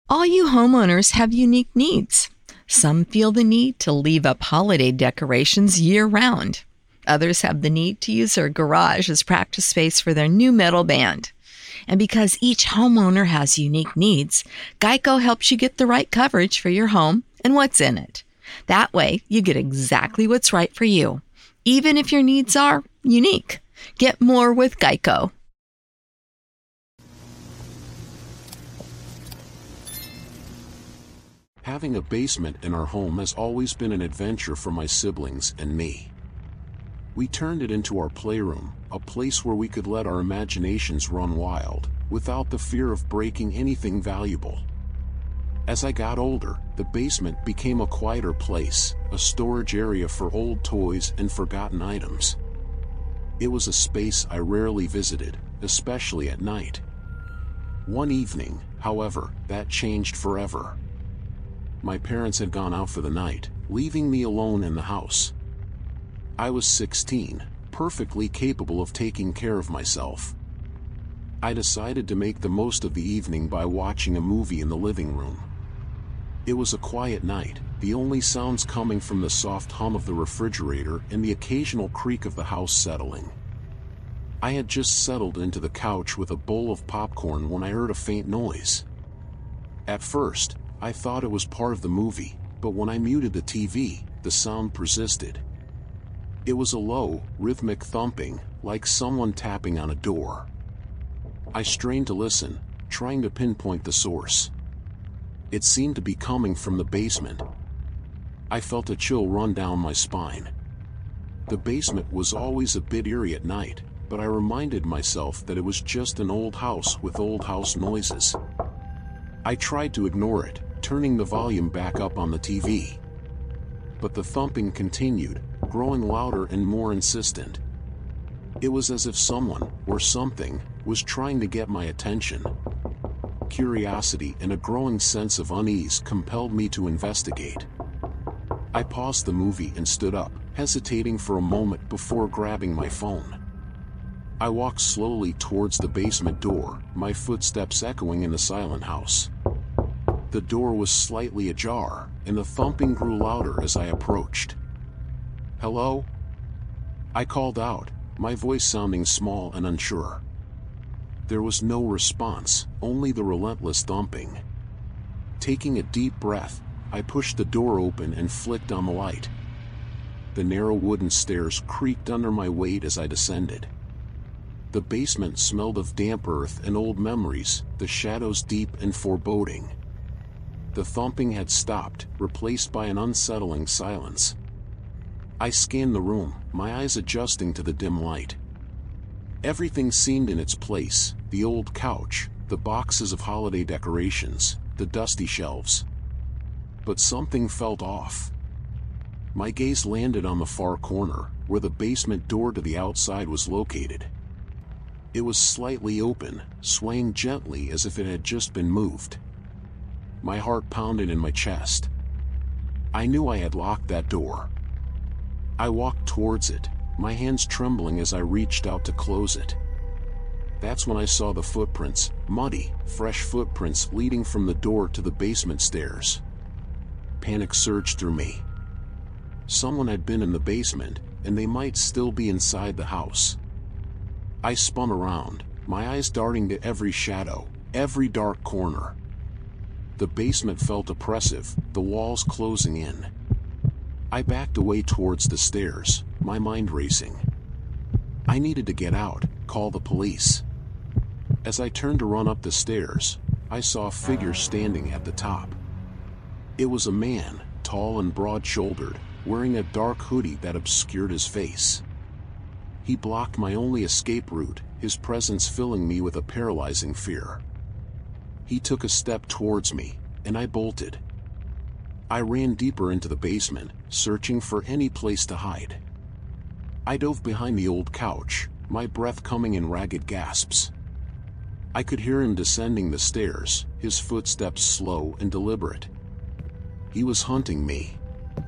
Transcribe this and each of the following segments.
All you homeowners have unique needs. Some feel the need to leave up holiday decorations year-round. Others have the need to use their garage as practice space for their new metal band. And because each homeowner has unique needs, Geico helps you get the right coverage for your home and what's in it. That way, you get exactly what's right for you, even if your needs are unique. Get more with Geico. Having a basement in our home has always been an adventure for my siblings and me. We turned it into our playroom, a place where we could let our imaginations run wild, without the fear of breaking anything valuable. As I got older, the basement became a quieter place, a storage area for old toys and forgotten items. It was a space I rarely visited, especially at night. One evening, however, that changed forever. My parents had gone out for the night, leaving me alone in the house. I was 16, perfectly capable of taking care of myself. I decided to make the most of the evening by watching a movie in the living room. It was a quiet night, the only sounds coming from the soft hum of the refrigerator and the occasional creak of the house settling. I had just settled into the couch with a bowl of popcorn when I heard a faint noise. At first, I thought it was part of the movie, but when I muted the TV, the sound persisted. It was a low, rhythmic thumping, like someone tapping on a door. I strained to listen, trying to pinpoint the source. It seemed to be coming from the basement. I felt a chill run down my spine. The basement was always a bit eerie at night, but I reminded myself that it was just an old house with old house noises. I tried to ignore it, turning the volume back up on the TV. But the thumping continued, growing louder and more insistent. It was as if someone, or something, was trying to get my attention. Curiosity and a growing sense of unease compelled me to investigate. I paused the movie and stood up, hesitating for a moment before grabbing my phone. I walked slowly towards the basement door, my footsteps echoing in the silent house. The door was slightly ajar, and the thumping grew louder as I approached. "Hello?" I called out, my voice sounding small and unsure. There was no response, only the relentless thumping. Taking a deep breath, I pushed the door open and flicked on the light. The narrow wooden stairs creaked under my weight as I descended. The basement smelled of damp earth and old memories, the shadows deep and foreboding. The thumping had stopped, replaced by an unsettling silence. I scanned the room, my eyes adjusting to the dim light. Everything seemed in its place, the old couch, the boxes of holiday decorations, the dusty shelves. But something felt off. My gaze landed on the far corner, where the basement door to the outside was located. It was slightly open, swaying gently as if it had just been moved. My heart pounded in my chest. I knew I had locked that door. I walked towards it, my hands trembling as I reached out to close it. That's when I saw the footprints, muddy, fresh footprints leading from the door to the basement stairs. Panic surged through me. Someone had been in the basement, and they might still be inside the house. I spun around, my eyes darting to every shadow, every dark corner. The basement felt oppressive, the walls closing in. I backed away towards the stairs, my mind racing. I needed to get out, call the police. As I turned to run up the stairs, I saw a figure standing at the top. It was a man, tall and broad-shouldered, wearing a dark hoodie that obscured his face. He blocked my only escape route, his presence filling me with a paralyzing fear. He took a step towards me, and I bolted. I ran deeper into the basement, searching for any place to hide. I dove behind the old couch, my breath coming in ragged gasps. I could hear him descending the stairs, his footsteps slow and deliberate. He was hunting me.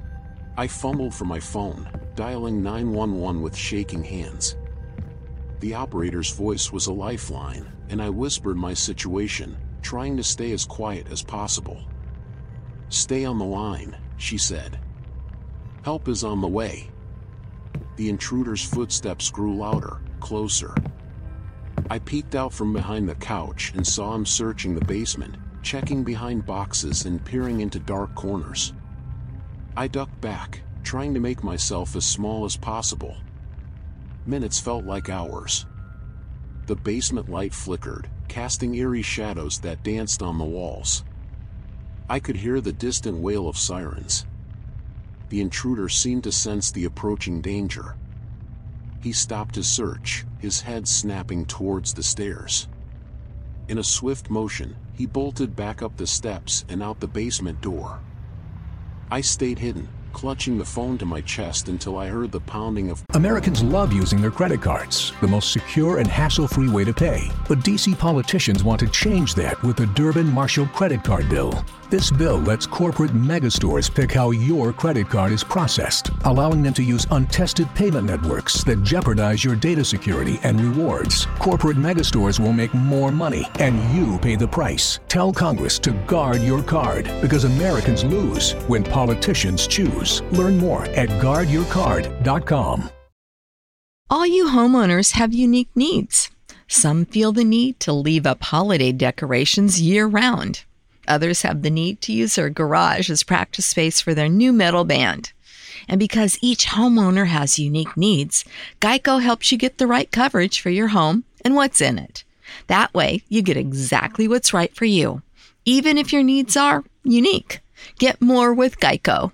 I fumbled for my phone, dialing 911 with shaking hands. The operator's voice was a lifeline, and I whispered my situation, trying to stay as quiet as possible. "Stay on the line," she said. "Help is on the way." The intruder's footsteps grew louder, closer. I peeked out from behind the couch and saw him searching the basement, checking behind boxes and peering into dark corners. I ducked back, trying to make myself as small as possible. Minutes felt like hours. The basement light flickered, casting eerie shadows that danced on the walls. I could hear the distant wail of sirens. The intruder seemed to sense the approaching danger. He stopped his search, his head snapping towards the stairs. In a swift motion, he bolted back up the steps and out the basement door. I stayed hidden, clutching the phone to my chest until I heard the pounding of... Americans love using their credit cards, the most secure and hassle-free way to pay. But D.C. politicians want to change that with the Durbin-Marshall credit card bill. This bill lets corporate megastores pick how your credit card is processed, allowing them to use untested payment networks that jeopardize your data security and rewards. Corporate megastores will make more money, and you pay the price. Tell Congress to guard your card, because Americans lose when politicians choose. Learn more at guardyourcard.com. All you homeowners have unique needs. Some feel the need to leave up holiday decorations year-round. Others have the need to use their garage as practice space for their new metal band. And because each homeowner has unique needs, Geico helps you get the right coverage for your home and what's in it. That way, you get exactly what's right for you, even if your needs are unique. Get more with Geico.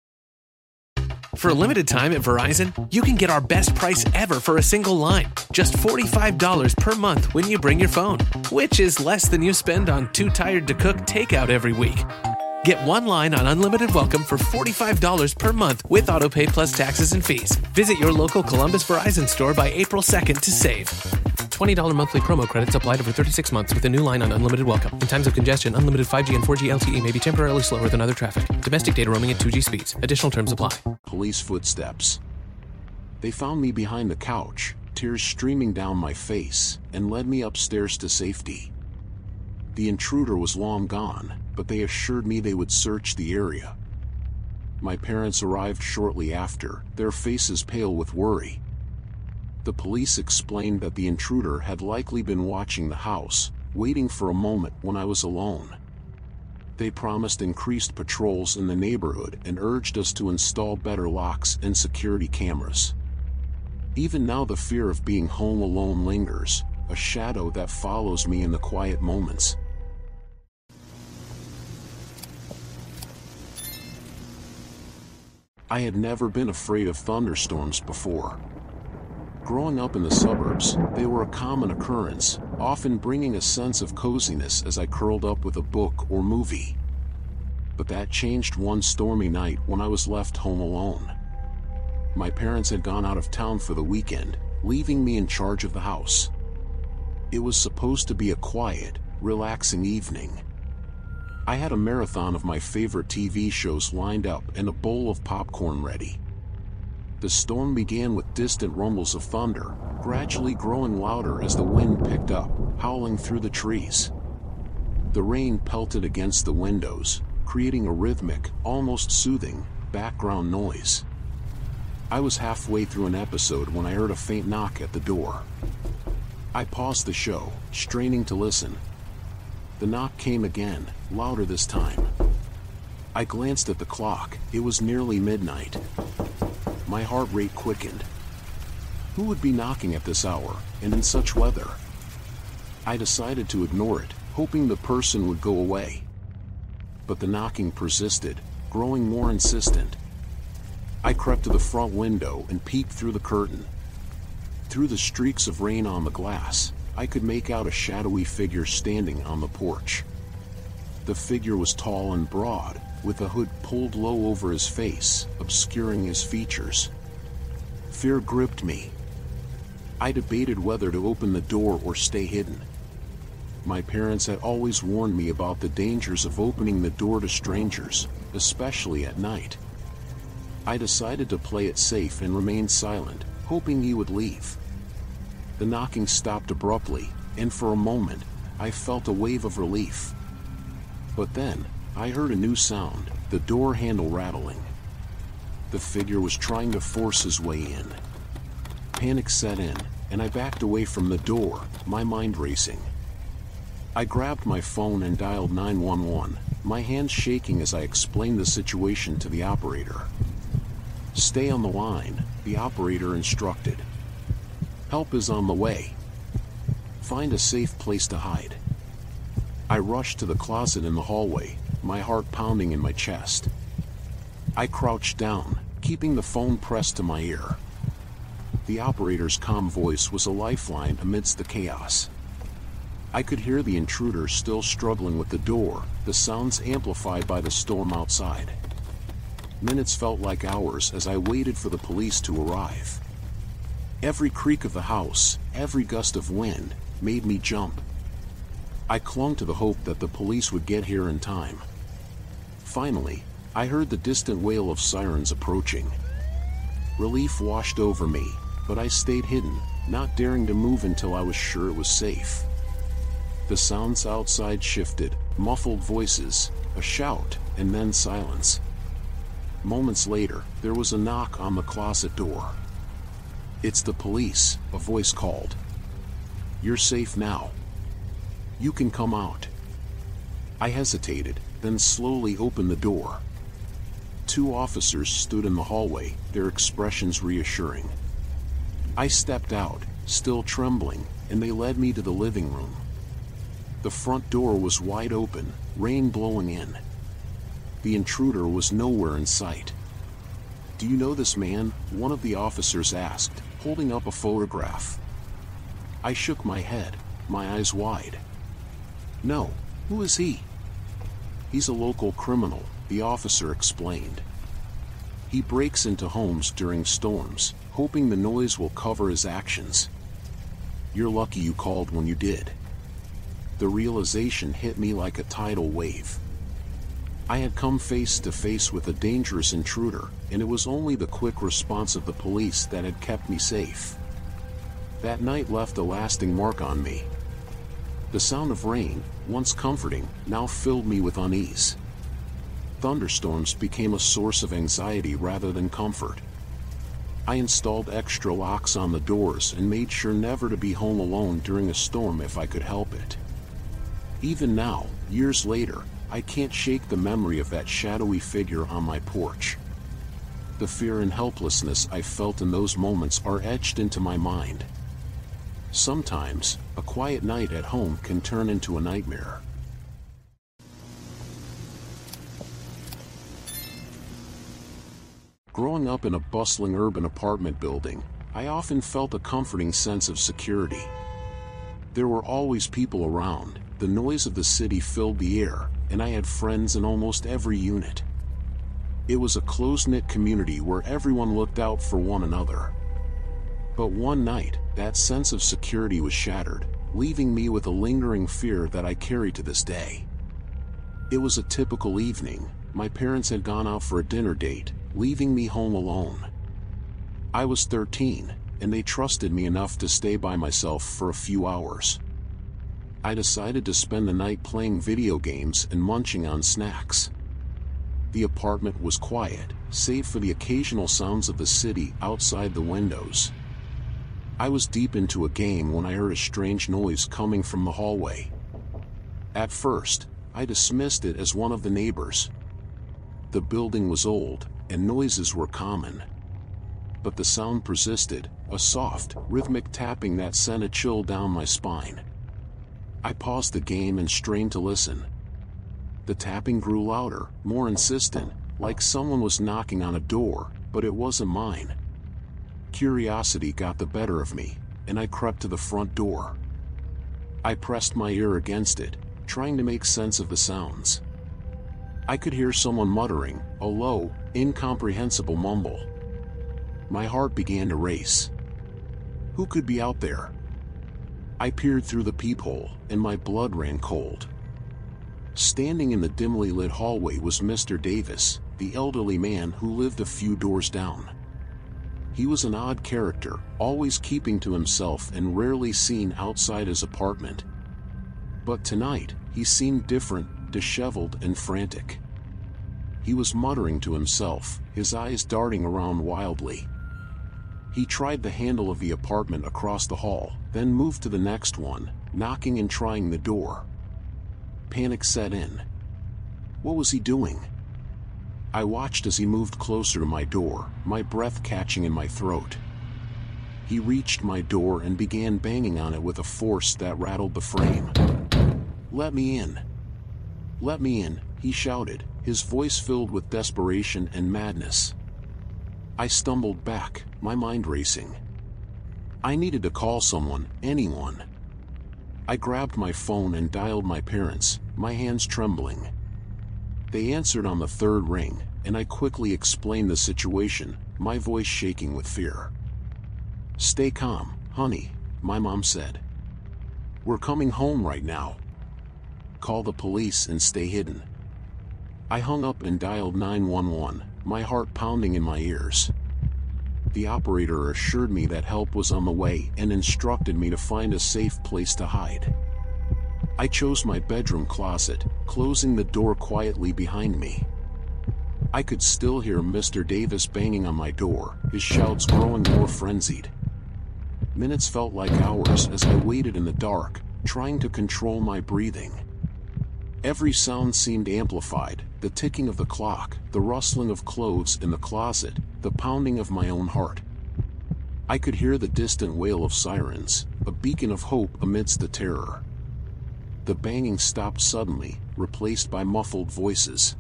For a limited time at Verizon, you can get our best price ever for a single line. Just $45 per month when you bring your phone, which is less than you spend on Too Tired to Cook takeout every week. Get one line on Unlimited Welcome for $45 per month with AutoPay plus taxes and fees. Visit your local Columbus Verizon store by April 2nd to save. $20 monthly promo credits applied over 36 months with a new line on Unlimited Welcome. In times of congestion, unlimited 5G and 4G LTE may be temporarily slower than other traffic. Domestic data roaming at 2G speeds. Additional terms apply. Police footsteps. They found me behind the couch, tears streaming down my face, and led me upstairs to safety. The intruder was long gone, but they assured me they would search the area. My parents arrived shortly after, their faces pale with worry. The police explained that the intruder had likely been watching the house, waiting for a moment when I was alone. They promised increased patrols in the neighborhood and urged us to install better locks and security cameras. Even now, the fear of being home alone lingers, a shadow that follows me in the quiet moments. I had never been afraid of thunderstorms before. Growing up in the suburbs, they were a common occurrence, often bringing a sense of coziness as I curled up with a book or movie. But that changed one stormy night when I was left home alone. My parents had gone out of town for the weekend, leaving me in charge of the house. It was supposed to be a quiet, relaxing evening. I had a marathon of my favorite TV shows lined up and a bowl of popcorn ready. The storm began with distant rumbles of thunder, gradually growing louder as the wind picked up, howling through the trees. The rain pelted against the windows, creating a rhythmic, almost soothing, background noise. I was halfway through an episode when I heard a faint knock at the door. I paused the show, straining to listen. The knock came again, louder this time. I glanced at the clock. It was nearly midnight. My heart rate quickened. Who would be knocking at this hour, and in such weather? I decided to ignore it, hoping the person would go away. But the knocking persisted, growing more insistent. I crept to the front window and peeked through the curtain. Through the streaks of rain on the glass, I could make out a shadowy figure standing on the porch. The figure was tall and broad, with a hood pulled low over his face, obscuring his features. Fear gripped me. I debated whether to open the door or stay hidden. My parents had always warned me about the dangers of opening the door to strangers, especially at night. I decided to play it safe and remained silent, hoping he would leave. The knocking stopped abruptly, and for a moment, I felt a wave of relief. But then, I heard a new sound, the door handle rattling. The figure was trying to force his way in. Panic set in, and I backed away from the door, my mind racing. I grabbed my phone and dialed 911, my hands shaking as I explained the situation to the operator. "Stay on the line," the operator instructed. "Help is on the way. Find a safe place to hide." I rushed to the closet in the hallway, my heart pounding in my chest. I crouched down, keeping the phone pressed to my ear. The operator's calm voice was a lifeline amidst the chaos. I could hear the intruder still struggling with the door, the sounds amplified by the storm outside. Minutes felt like hours as I waited for the police to arrive. Every creak of the house, every gust of wind, made me jump. I clung to the hope that the police would get here in time. Finally, I heard the distant wail of sirens approaching. Relief washed over me, but I stayed hidden, not daring to move until I was sure it was safe. The sounds outside shifted, muffled voices, a shout, and then silence. Moments later, there was a knock on the closet door. "It's the police," a voice called. "You're safe now. You can come out." I hesitated, then slowly opened the door. Two officers stood in the hallway, their expressions reassuring. I stepped out, still trembling, and they led me to the living room. The front door was wide open, rain blowing in. The intruder was nowhere in sight. "Do you know this man?" one of the officers asked, holding up a photograph. I shook my head, my eyes wide. "No, who is he?" "He's a local criminal," the officer explained. "He breaks into homes during storms, hoping the noise will cover his actions. You're lucky you called when you did." The realization hit me like a tidal wave. I had come face to face with a dangerous intruder, and it was only the quick response of the police that had kept me safe. That night left a lasting mark on me. The sound of rain, once comforting, now filled me with unease. Thunderstorms became a source of anxiety rather than comfort. I installed extra locks on the doors and made sure never to be home alone during a storm if I could help it. Even now, years later, I can't shake the memory of that shadowy figure on my porch. The fear and helplessness I felt in those moments are etched into my mind. Sometimes, a quiet night at home can turn into a nightmare. Growing up in a bustling urban apartment building, I often felt a comforting sense of security. There were always people around, the noise of the city filled the air, and I had friends in almost every unit. It was a close-knit community where everyone looked out for one another. But one night, that sense of security was shattered, leaving me with a lingering fear that I carry to this day. It was a typical evening. My parents had gone out for a dinner date, leaving me home alone. I was 13, and they trusted me enough to stay by myself for a few hours. I decided to spend the night playing video games and munching on snacks. The apartment was quiet, save for the occasional sounds of the city outside the windows. I was deep into a game when I heard a strange noise coming from the hallway. At first, I dismissed it as one of the neighbors. The building was old, and noises were common. But the sound persisted, a soft, rhythmic tapping that sent a chill down my spine. I paused the game and strained to listen. The tapping grew louder, more insistent, like someone was knocking on a door, but it wasn't mine. Curiosity got the better of me, and I crept to the front door. I pressed my ear against it, trying to make sense of the sounds. I could hear someone muttering, a low, incomprehensible mumble. My heart began to race. Who could be out there? I peered through the peephole, and my blood ran cold. Standing in the dimly lit hallway was Mr. Davis, the elderly man who lived a few doors down. He was an odd character, always keeping to himself and rarely seen outside his apartment. But tonight, he seemed different, disheveled and frantic. He was muttering to himself, his eyes darting around wildly. He tried the handle of the apartment across the hall, then moved to the next one, knocking and trying the door. Panic set in. What was he doing? I watched as he moved closer to my door, my breath catching in my throat. He reached my door and began banging on it with a force that rattled the frame. "Let me in! Let me in!" he shouted, his voice filled with desperation and madness. I stumbled back, my mind racing. I needed to call someone, anyone. I grabbed my phone and dialed my parents, my hands trembling. They answered on the third ring, and I quickly explained the situation, my voice shaking with fear. "Stay calm, honey," my mom said. "We're coming home right now. Call the police and stay hidden." I hung up and dialed 911, my heart pounding in my ears. The operator assured me that help was on the way and instructed me to find a safe place to hide. I chose my bedroom closet, closing the door quietly behind me. I could still hear Mr. Davis banging on my door, his shouts growing more frenzied. Minutes felt like hours as I waited in the dark, trying to control my breathing. Every sound seemed amplified, the ticking of the clock, the rustling of clothes in the closet, the pounding of my own heart. I could hear the distant wail of sirens, a beacon of hope amidst the terror. The banging stopped suddenly, replaced by muffled voices.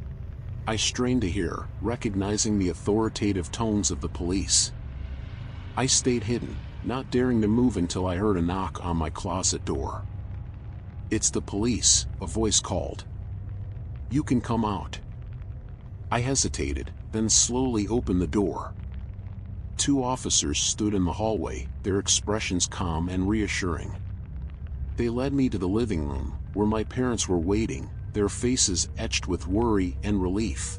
I strained to hear, recognizing the authoritative tones of the police. I stayed hidden, not daring to move until I heard a knock on my closet door. "It's the police," a voice called. "You can come out." I hesitated, then slowly opened the door. Two officers stood in the hallway, their expressions calm and reassuring. They led me to the living room, where my parents were waiting, their faces etched with worry and relief.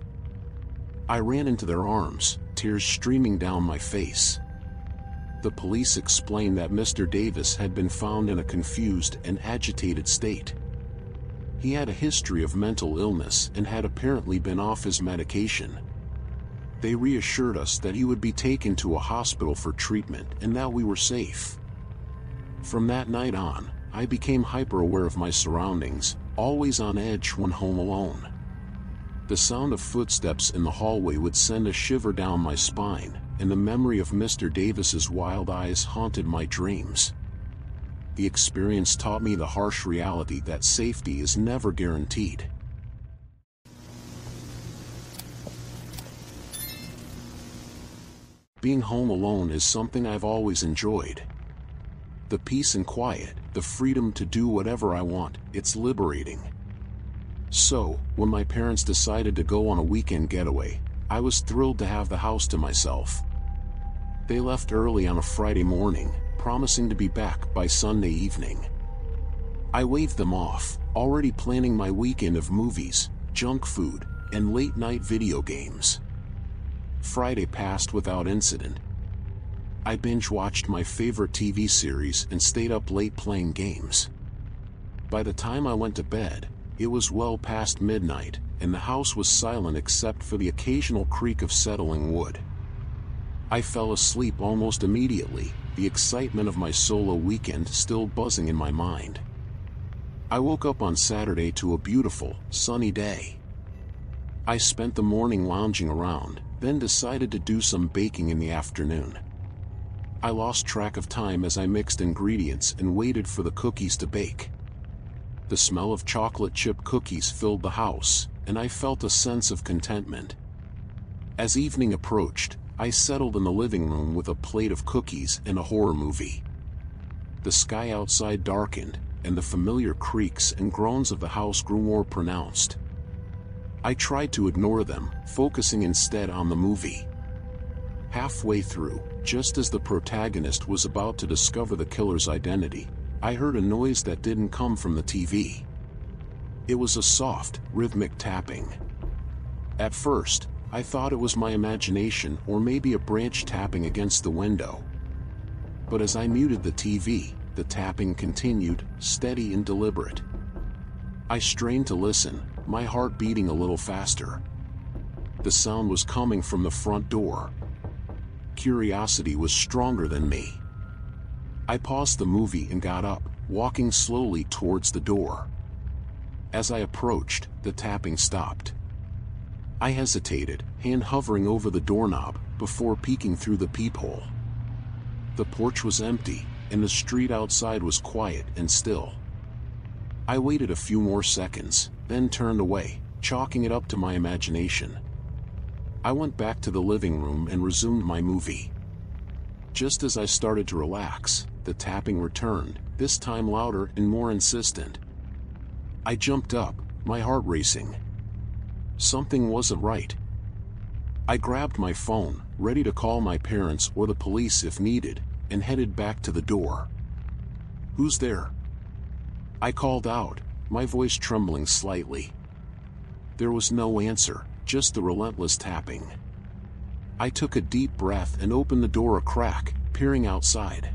I ran into their arms, tears streaming down my face. The police explained that Mr. Davis had been found in a confused and agitated state. He had a history of mental illness and had apparently been off his medication. They reassured us that he would be taken to a hospital for treatment and that we were safe. From that night on, I became hyper-aware of my surroundings, always on edge when home alone. The sound of footsteps in the hallway would send a shiver down my spine, and the memory of Mr. Davis's wild eyes haunted my dreams. The experience taught me the harsh reality that safety is never guaranteed. Being home alone is something I've always enjoyed. The peace and quiet, the freedom to do whatever I want, it's liberating. So, when my parents decided to go on a weekend getaway, I was thrilled to have the house to myself. They left early on a Friday morning, promising to be back by Sunday evening. I waved them off, already planning my weekend of movies, junk food, and late-night video games. Friday passed without incident. I binge-watched my favorite TV series and stayed up late playing games. By the time I went to bed, it was well past midnight, and the house was silent except for the occasional creak of settling wood. I fell asleep almost immediately, the excitement of my solo weekend still buzzing in my mind. I woke up on Saturday to a beautiful, sunny day. I spent the morning lounging around, then decided to do some baking in the afternoon. I lost track of time as I mixed ingredients and waited for the cookies to bake. The smell of chocolate chip cookies filled the house, and I felt a sense of contentment. As evening approached, I settled in the living room with a plate of cookies and a horror movie. The sky outside darkened, and the familiar creaks and groans of the house grew more pronounced. I tried to ignore them, focusing instead on the movie. Halfway through, just as the protagonist was about to discover the killer's identity, I heard a noise that didn't come from the TV. It was a soft, rhythmic tapping. At first, I thought it was my imagination or maybe a branch tapping against the window. But as I muted the TV, the tapping continued, steady and deliberate. I strained to listen, my heart beating a little faster. The sound was coming from the front door. Curiosity was stronger than me. I paused the movie and got up, walking slowly towards the door. As I approached, the tapping stopped. I hesitated, hand hovering over the doorknob, before peeking through the peephole. The porch was empty, and the street outside was quiet and still. I waited a few more seconds, then turned away, chalking it up to my imagination. I went back to the living room and resumed my movie. Just as I started to relax, the tapping returned, this time louder and more insistent. I jumped up, my heart racing. Something wasn't right. I grabbed my phone, ready to call my parents or the police if needed, and headed back to the door. "Who's there?" I called out, my voice trembling slightly. There was no answer, just the relentless tapping. I took a deep breath and opened the door a crack, peering outside.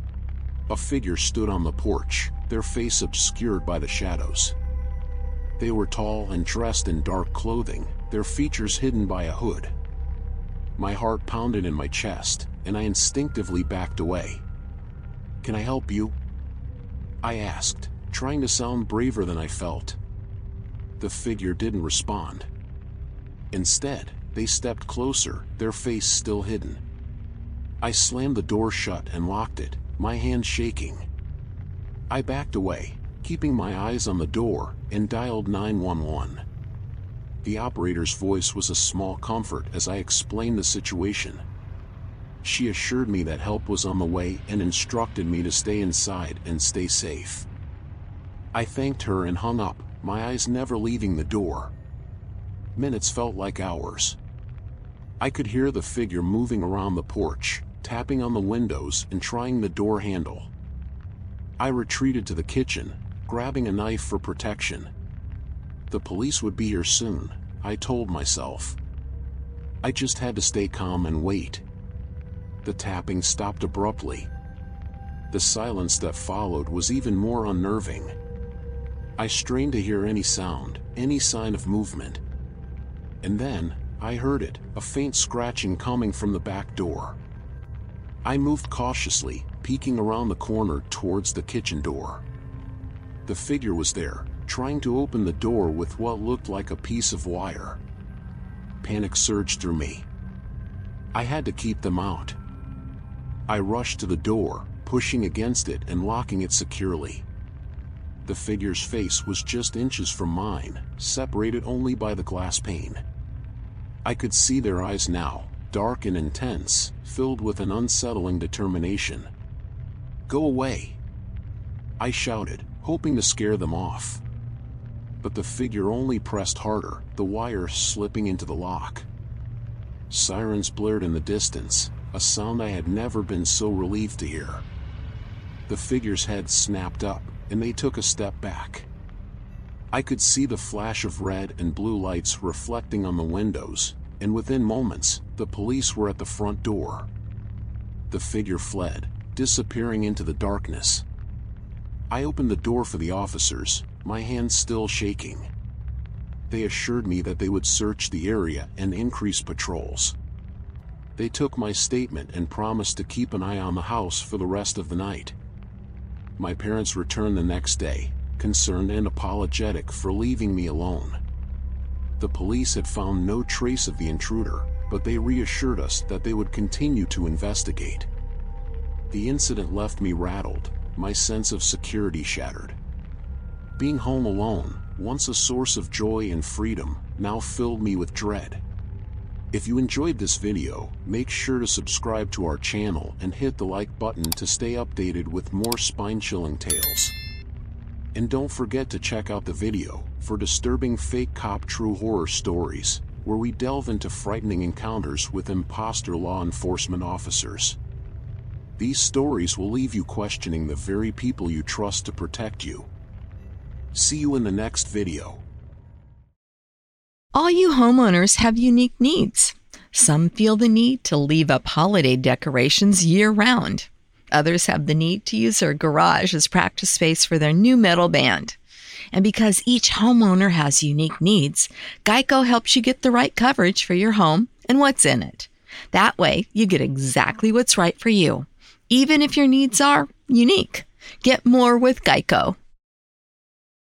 A figure stood on the porch, their face obscured by the shadows. They were tall and dressed in dark clothing, their features hidden by a hood. My heart pounded in my chest, and I instinctively backed away. "Can I help you?" I asked, trying to sound braver than I felt. The figure didn't respond. Instead, they stepped closer, their face still hidden. I slammed the door shut and locked it, my hand shaking. I backed away, keeping my eyes on the door, and dialed 911. The operator's voice was a small comfort as I explained the situation. She assured me that help was on the way and instructed me to stay inside and stay safe. I thanked her and hung up, my eyes never leaving the door. Minutes felt like hours. I could hear the figure moving around the porch, tapping on the windows and trying the door handle. I retreated to the kitchen, grabbing a knife for protection. The police would be here soon, I told myself. I just had to stay calm and wait. The tapping stopped abruptly. The silence that followed was even more unnerving. I strained to hear any sound, any sign of movement. And then, I heard it, a faint scratching coming from the back door. I moved cautiously, peeking around the corner towards the kitchen door. The figure was there, trying to open the door with what looked like a piece of wire. Panic surged through me. I had to keep them out. I rushed to the door, pushing against it and locking it securely. The figure's face was just inches from mine, separated only by the glass pane. I could see their eyes now, dark and intense, filled with an unsettling determination. "Go away!" I shouted, hoping to scare them off. But the figure only pressed harder, the wire slipping into the lock. Sirens blared in the distance, a sound I had never been so relieved to hear. The figure's head snapped up, and they took a step back. I could see the flash of red and blue lights reflecting on the windows, and within moments, the police were at the front door. The figure fled, disappearing into the darkness. I opened the door for the officers, my hands still shaking. They assured me that they would search the area and increase patrols. They took my statement and promised to keep an eye on the house for the rest of the night. My parents returned the next day, concerned and apologetic for leaving me alone. The police had found no trace of the intruder, but they reassured us that they would continue to investigate. The incident left me rattled, my sense of security shattered. Being home alone, once a source of joy and freedom, now filled me with dread. If you enjoyed this video, make sure to subscribe to our channel and hit the like button to stay updated with more spine-chilling tales. And don't forget to check out the video for disturbing fake cop true horror stories, where we delve into frightening encounters with imposter law enforcement officers. These stories will leave you questioning the very people you trust to protect you. See you in the next video. All you homeowners have unique needs. Some feel the need to leave up holiday decorations year-round. Others have the need to use their garage as practice space for their new metal band. And because each homeowner has unique needs, Geico helps you get the right coverage for your home and what's in it. That way, you get exactly what's right for you, even if your needs are unique. Get more with Geico.